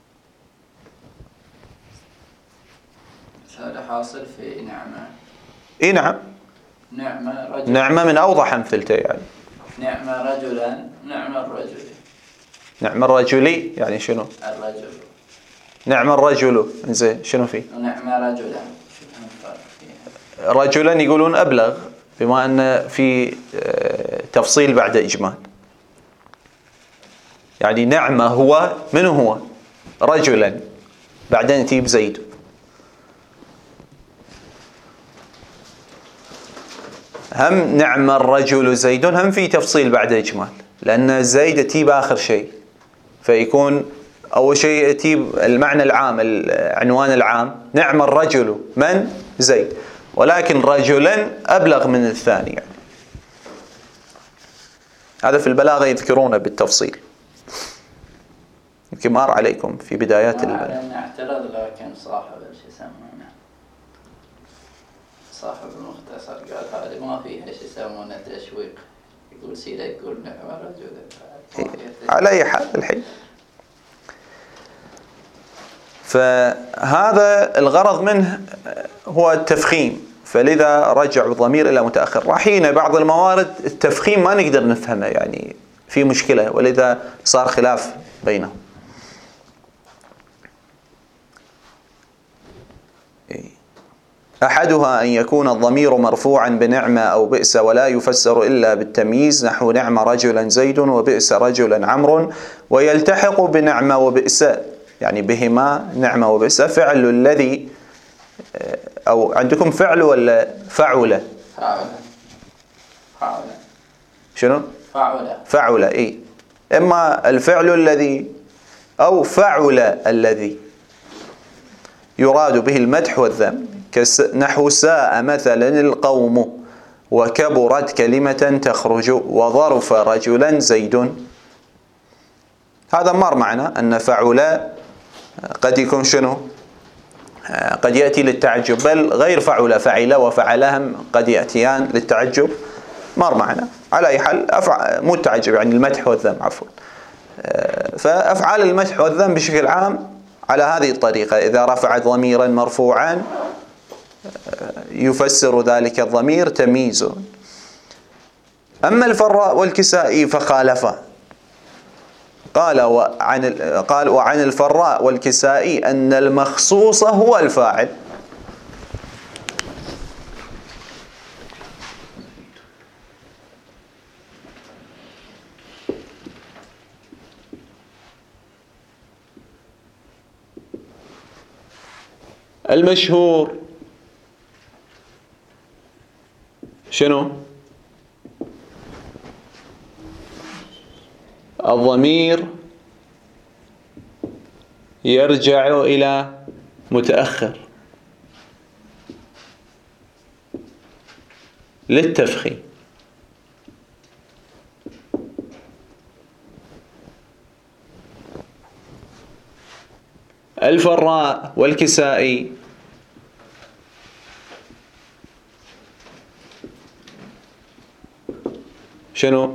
[SPEAKER 2] هذا حاصل في نعمة
[SPEAKER 1] اي نعم. نعمة من أوضح أمثلته يعني.
[SPEAKER 2] نعم رجلا، نعم الرجل.
[SPEAKER 1] نعم الرجل يعني شنو؟
[SPEAKER 2] الرجل.
[SPEAKER 1] نعم الرجل زين شنو فيه؟
[SPEAKER 2] نعم رجلا.
[SPEAKER 1] رجلا يقولون أبلغ بما أن في تفصيل بعد إجمال. يعني نعمة هو من هو؟ رجلا بعدين تجيب زيد. هم نعم الرجل زيد هم في تفصيل بعد إجمال، لأن زيد تجيب آخر شيء، فيكون أول شيء تجيب المعنى العام العنوان العام نعم الرجل من زيد، ولكن رجلا أبلغ من الثاني يعني. هذا في البلاغة يذكرونه بالتفصيل، يمكن مر عليكم في بدايات البلاغة.
[SPEAKER 2] نعترض لكن صاحب شو يسمونه صاحب المختصر قال هذه ما فيها شو يسمونه تشويق، يقول سيدة يقول نعم الرجل.
[SPEAKER 1] على أي حال الحين فهذا الغرض منه هو التفخيم، فلذا رجع الضمير إلى متأخر. رحين بعض الموارد التفخيم ما نقدر نفهمه يعني في مشكلة، ولذا صار خلاف بينهم. أحدها أن يكون الضمير مرفوعا بنعمة أو بئس ولا يفسر إلا بالتمييز، نحو نعم رجلا زيد وبئس رجلا عمرو، ويلتحق بنعمة وبئس يعني بهما نعمة وبئس فعل الذي، أو عندكم فعل ولا فعل؟
[SPEAKER 2] فعل.
[SPEAKER 1] شنو؟ فعل إيه، إما الفعل الذي أو فعل الذي يراد به المدح والذم، نحو ساء مثلا القوم وكبرت كلمة تخرج وظرف رجلا زيد. هذا مر معنا أن فعل قد يكون شنو؟ قد يأتي للتعجب، بل غير فعل فعل وفعلهم قد يأتيان للتعجب، مر معنا. على أي حال مو التعجب يعني المدح والذم عفوا. فأفعال المدح والذم بشكل عام على هذه الطريقة، إذا رفعت ضميرا مرفوعا يفسر ذلك الضمير تمييز. أما الفراء والكسائي فخالفا، قال وعن الفراء والكسائي أن المخصوص هو الفاعل. المشهور شنو؟ الضمير يرجع إلى متأخر للتفخيم. الفراء والكسائي شنو؟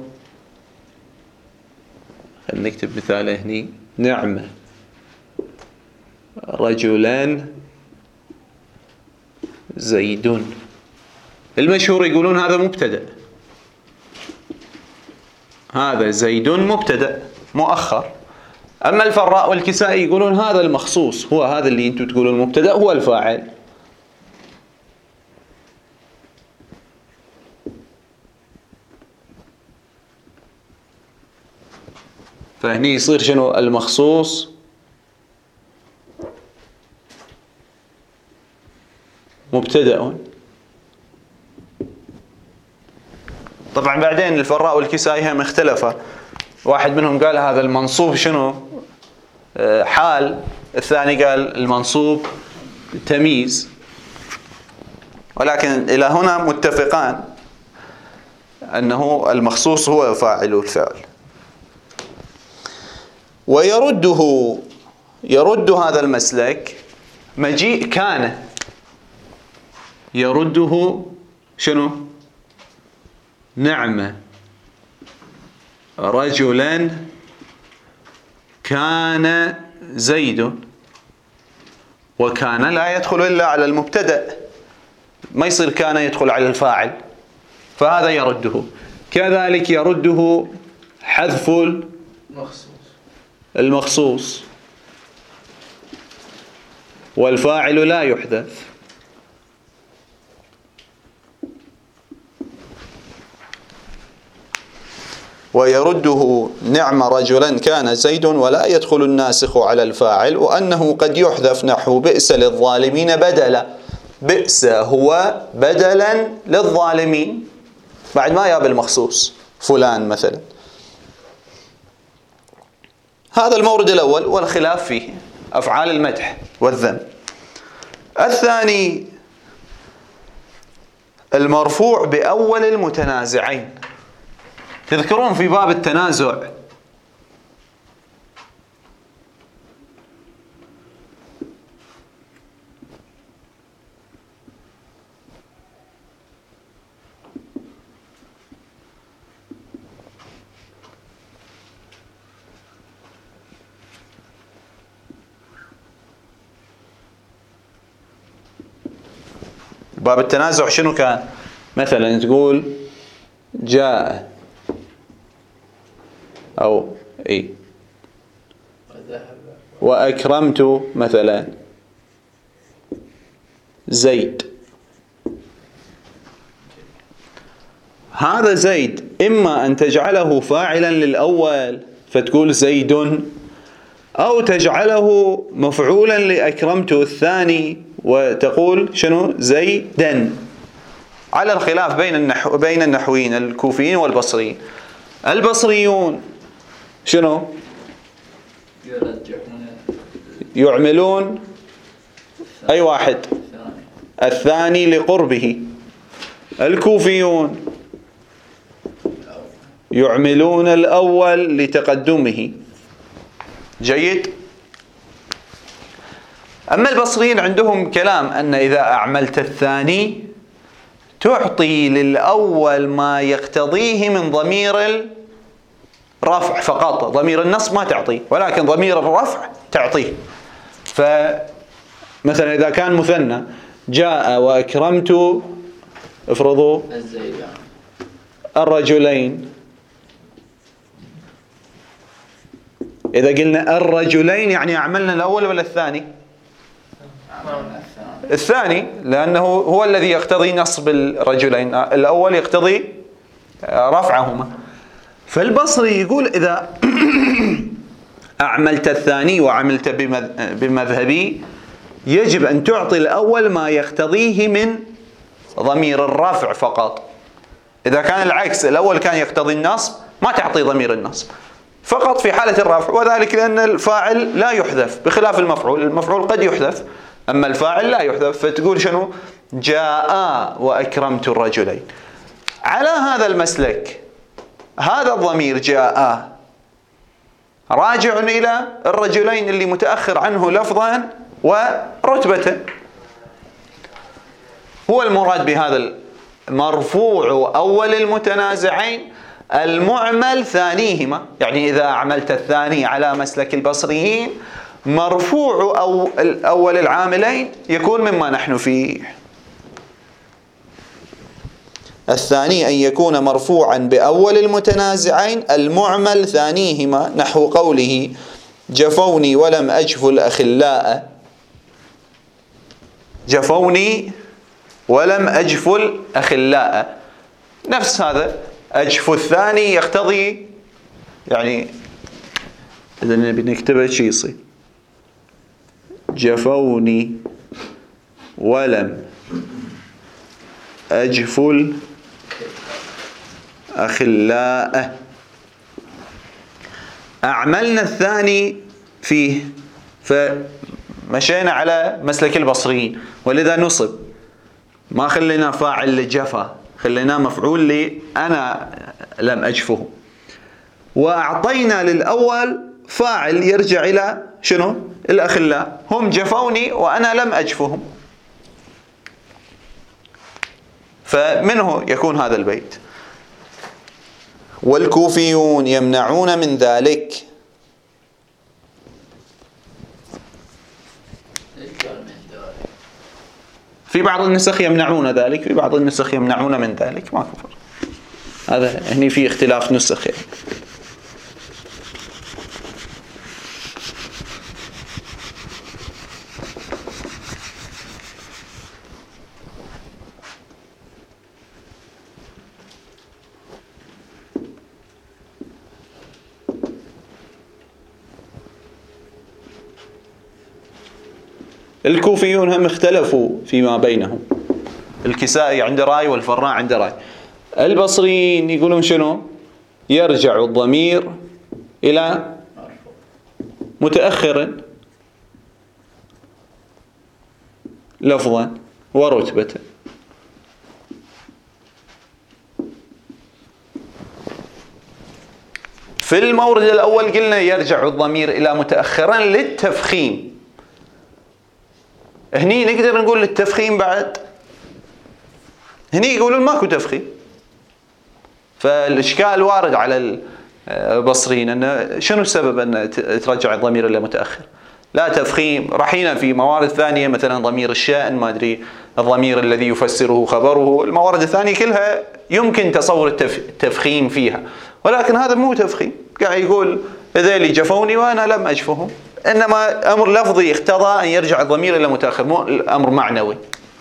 [SPEAKER 1] خلينا نكتب مثال هني، نعم رجلان زيد. المشهور يقولون هذا مبتدأ، هذا زيد مبتدأ مؤخر. أما الفراء والكسائي يقولون هذا المخصوص، هو هذا اللي أنتم تقولون المبتدأ هو الفاعل. فهني يصير شنو؟ المخصوص مبتدأ. طبعا بعدين الفراء والكسائي هم اختلفوا، واحد منهم قال هذا المنصوب شنو؟ حال، الثاني قال المنصوب تمييز، ولكن إلى هنا متفقان أنه المخصوص هو فاعل الفعل. يرد هذا المسلك مجيء كان، يرده شنو؟ نعم رجلا كان زيد، وكان لا يدخل إلا على المبتدأ، ما يصير كان يدخل على الفاعل، فهذا يرده. كذلك يرده حذف المخصوص، والفاعل لا يحذف. ويرده نعم رجلا كان زيد، ولا يدخل الناسخ على الفاعل، وأنه قد يحذف نحو بئس للظالمين بدلا. بئس هو بدلا للظالمين بعد ما ياب المخصوص فلان مثلا. هذا المورد الأول والخلاف فيه أفعال المدح والذم. الثاني المرفوع بأول المتنازعين. تذكرون في باب التنازع باب التنازع شنو كان؟ مثلا تقول جاء أو إيه وأكرمت مثلا زيد. هذا زيد إما أن تجعله فاعلا للأول فتقول زيد، أو تجعله مفعولا لأكرمت الثاني وتقول شنو؟ زيدا، على الخلاف بين النحويين الكوفيين والبصريين. البصريون شنو؟ يعملون أي واحد؟ الثاني لقربه. الكوفيون يعملون الأول لتقدمه. جيد. أما البصريين عندهم كلام أن إذا أعملت الثاني تعطي للأول ما يقتضيه من ضمير الرفع فقط، ضمير النصب ما تعطيه، ولكن ضمير الرفع تعطيه. فمثلا إذا كان مثنى جاء وأكرمت افرضوا الرجلين، إذا قلنا الرجلين يعني عملنا الأول ولا الثاني؟ الثاني، لأنه هو الذي يقتضي نصب الرجلين، الأول يقتضي رفعهما. فالبصري يقول إذا أعملت الثاني وعملت بمذهبي يجب أن تعطي الأول ما يقتضيه من ضمير الرفع فقط. إذا كان العكس، الأول كان يقتضي النصب، ما تعطي ضمير النصب فقط في حالة الرفع، وذلك لأن الفاعل لا يحذف بخلاف المفعول. المفعول قد يحذف أما الفاعل لا يحذف، فتقول شنو؟ جاء وأكرمت الرجلين. على هذا المسلك هذا الضمير جاء راجع إلى الرجلين اللي متأخر عنه لفظا ورتبة. هو المراد بهذا المرفوع أول المتنازعين المعمل ثانيهما، يعني إذا عملت الثاني على مسلك البصريين مرفوع أو الأول العاملين يكون مما نحن فيه. الثاني أن يكون مرفوعا بأول المتنازعين المعمل ثانيهما، نحو قوله جفوني ولم أجف الأخلاء. جفوني ولم أجف الأخلاء، نفس هذا. أجف الثاني يقتضي، يعني إذا نبي نكتبه شي يصير جفوني ولم أجف الأخلاء. أعملنا الثاني فيه فمشينا على مسلك البصريين، ولذا نصب، ما خلينا فاعل لجفا، خلينا مفعول لي أنا لم أجفه. وأعطينا للأول فاعل يرجع إلى شنو؟ الأخلاء، هم جفوني وأنا لم أجفهم. فمنه يكون هذا البيت. والكوفيون يمنعون من ذلك. في بعض النسخ يمنعون ذلك، في بعض النسخ يمنعون من ذلك، ما كفر. هذا هني في اختلاف نسخ يعني. الكوفيون هم اختلفوا فيما بينهم، الكسائي عنده رأي والفراء عنده رأي. البصريين يقولون شنو؟ يرجع الضمير إلى متأخر لفظا ورتبة. في المورد الأول قلنا يرجع الضمير إلى متأخرا للتفخيم، هني نقدر نقول للتفخيم بعد، هني يقولون ماكو تفخيم. فالإشكال وارد على البصريين أن شنو السبب أن ترجع الضمير إلى متأخر؟ لا تفخيم. رحينا في موارد ثانية مثلا ضمير الشأن، ما أدري الضمير الذي يفسره خبره، الموارد الثانية كلها يمكن تصور التفخيم فيها، ولكن هذا مو تفخيم، قاعد يقول ذيلي جفوني وأنا لم أجفهم، إنما أمر لفظي اقتضى أن يرجع الضمير إلى متأخر، مو أمر معنوي.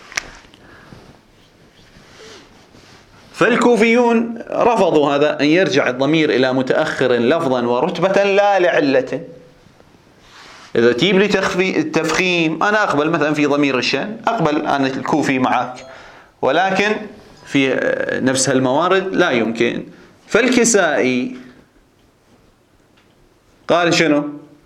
[SPEAKER 1] فالكوفيون رفضوا هذا، أن يرجع الضمير إلى متأخر لفظا ورتبة لا لعلة. إذا تجيب لي التفخيم أنا أقبل، مثلا في ضمير الشأن أقبل أنا الكوفي معك، ولكن في نفس هالموارد لا يمكن. فالكسائي قال شنو؟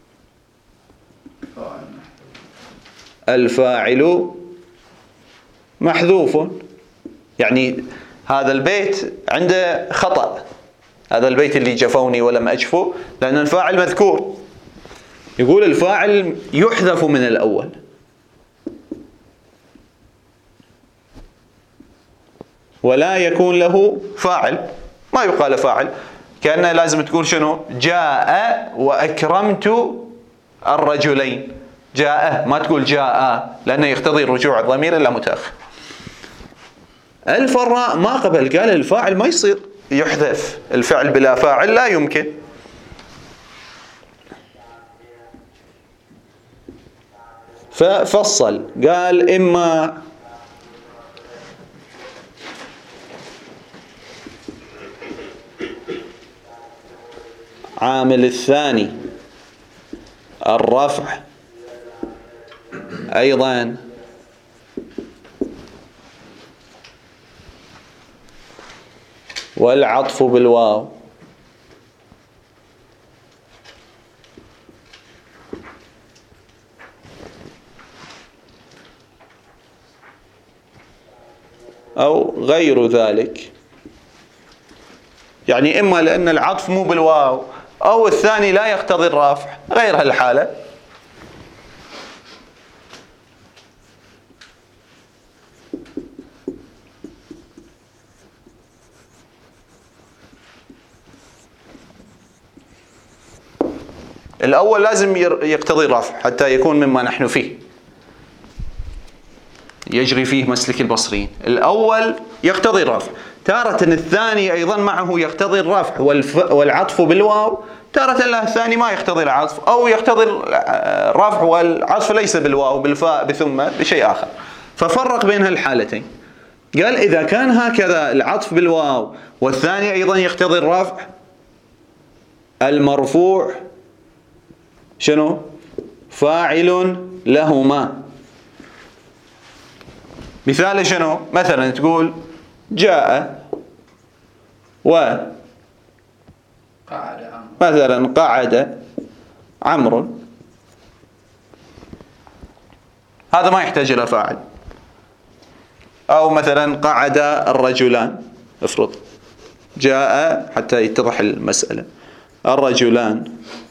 [SPEAKER 1] الفاعل محذوف، يعني هذا البيت عنده خطأ، هذا البيت اللي جفوني ولم أجفو، لأن الفاعل مذكور. يقول الفاعل يحذف من الأول، ولا يكون له فاعل، ما يقال فاعل، كأنه لازم تقول شنو؟ جاء وأكرمت الرجلين، جاء ما تقول جاء، لأنه يقتضي رجوع الضمير إلى متأخر. الفراء ما قبل، قال الفاعل ما يصير يحذف، الفعل بلا فاعل لا يمكن. ففصل قال إما عامل الثاني الرفع أيضا والعطف بالواو، أو غير ذلك، يعني إما لأن العطف مو بالواو أو الثاني لا يقتضي الرفع، غير هالحالة الأول لازم يقتضي الرفع حتى يكون مما نحن فيه، يجري فيه مسلك البصريين. الأول يقتضي الرفع، تارة الثاني أيضا معه يقتضي الرفع والعطف بالواو، تارة لا الثاني ما يقتضي العطف أو يقتضي الرفع والعطف ليس بالواو بالفاء بثم بشيء آخر. ففرق بين هالحالتين، قال إذا كان هكذا العطف بالواو والثاني أيضا يقتضي الرفع، المرفوع شنو؟ فاعل لهما. مثال شنو؟ مثلا تقول جاء مثلا قعد عمرو، هذا ما يحتاج إلى فاعل. أو مثلا قعد الرجلان، افرض جاء حتى يتضح المسألة، الرجلان،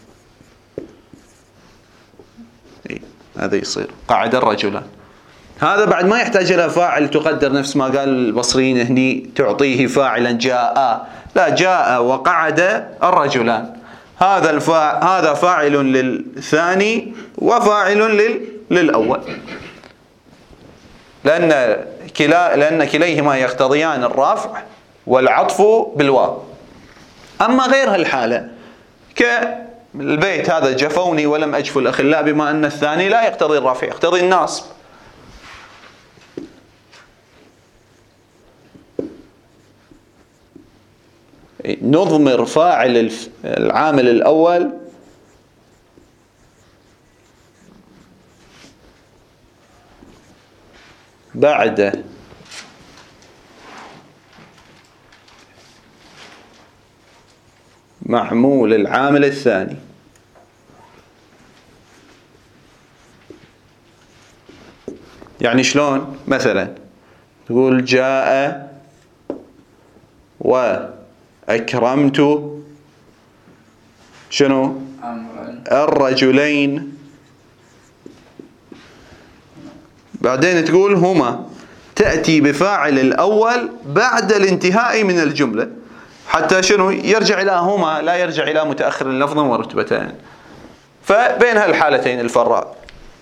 [SPEAKER 1] هذا يصير قعد الرجلان، هذا بعد ما يحتاج إلى فاعل تقدر نفس ما قال البصريين هني تعطيه فاعلا جاء، لا، جاء وقعد الرجلان، هذا فاعل للثاني وفاعل للأول. لأن كليهما يقتضيان الرفع والعطف بالواو. أما غير هالحالة كالبيت هذا جفوني ولم أجف الأخلاء، بما أن الثاني لا يقتضي الرفع يقتضي النصب. نضمر فاعل العامل الأول بعد معمول العامل الثاني. يعني شلون؟ مثلا تقول جاء وأكرمت شنو؟ الرجلين، بعدين تقول هما، تأتي بفاعل الأول بعد الانتهاء من الجملة حتى شنو؟ يرجع إلى هما، لا يرجع إلى متأخر اللفظ ورتبتين. فبين هالحالتين الفراء.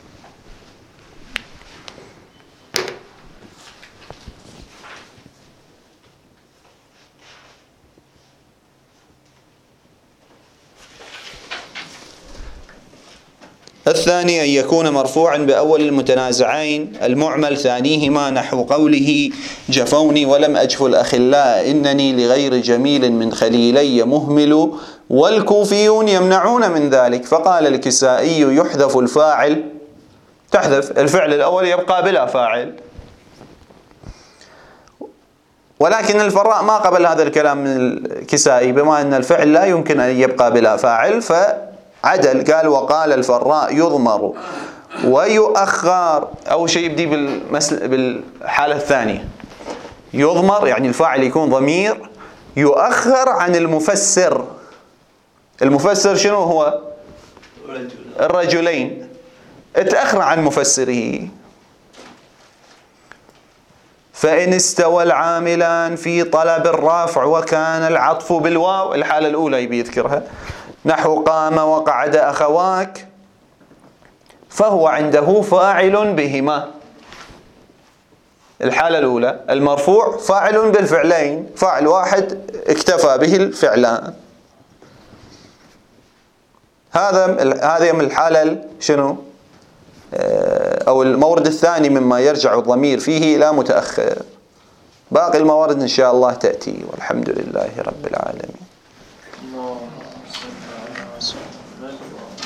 [SPEAKER 1] الثاني أن يكون مرفوعا بأول المتنازعين المعمل ثانيهما، نحو قوله جفوني ولم أجف الأخلاء إنني لغير جميل من خليلي مهمل، والكوفيون يمنعون من ذلك. فقال الكسائي يحذف الفاعل، تحذف الفعل الأول يبقى بلا فاعل. ولكن الفراء ما قبل هذا الكلام من الكسائي، بما أن الفعل لا يمكن أن يبقى بلا فاعل فعدل، قال وقال الفراء يضمر ويؤخر. أول شيء يبدي بالحالة الثانية، يضمر يعني الفاعل يكون ضمير، يؤخر عن المفسر. المفسر شنو هو؟ الرجلين، اتأخر عن مفسره. فإن استوى العاملان في طلب الرافع وكان العطف بالواو، الحالة الأولى يبي يذكرها، نحو قام وقعد أخواك، فهو عنده فاعل بهما. الحالة الأولى المرفوع فاعل بالفعلين، فاعل واحد اكتفى به الفعلان. هذه من الحالة شنو؟ أو المورد الثاني مما يرجع الضمير فيه إلى متأخر. باقي الموارد إن شاء الله تأتي، والحمد لله رب العالمين.